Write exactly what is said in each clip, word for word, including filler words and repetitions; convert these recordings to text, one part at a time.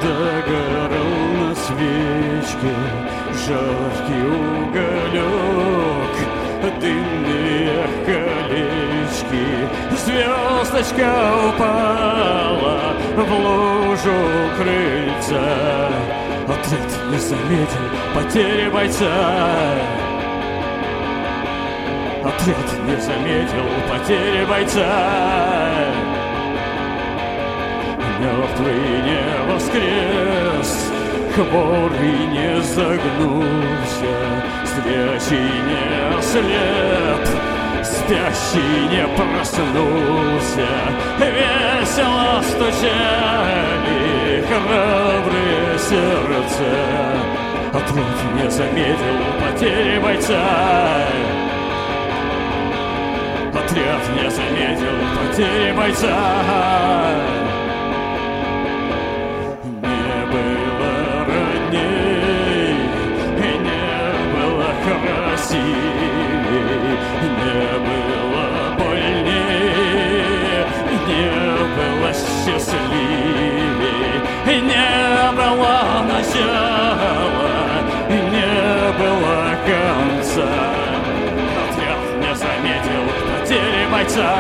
Загорал на свечке жаркий уголек, дымные колечки. Звездочка упала в лужу крыльца. Отряд не заметил потери бойца. Отряд не заметил потери бойца. Мертвый не воскрес, хворый не загнулся, зрячий не ослеп, спящий не проснулся. Весело стучали храбрые сердца. Отряд не заметил потери бойца. Отряд не заметил потери бойца. Не было родней, не было красивей, не было больней, не было счастливей, не было начала, не было конца. Отряд не заметил потери бойца.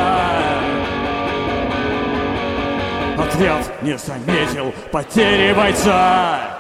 Отряд не заметил потери бойца.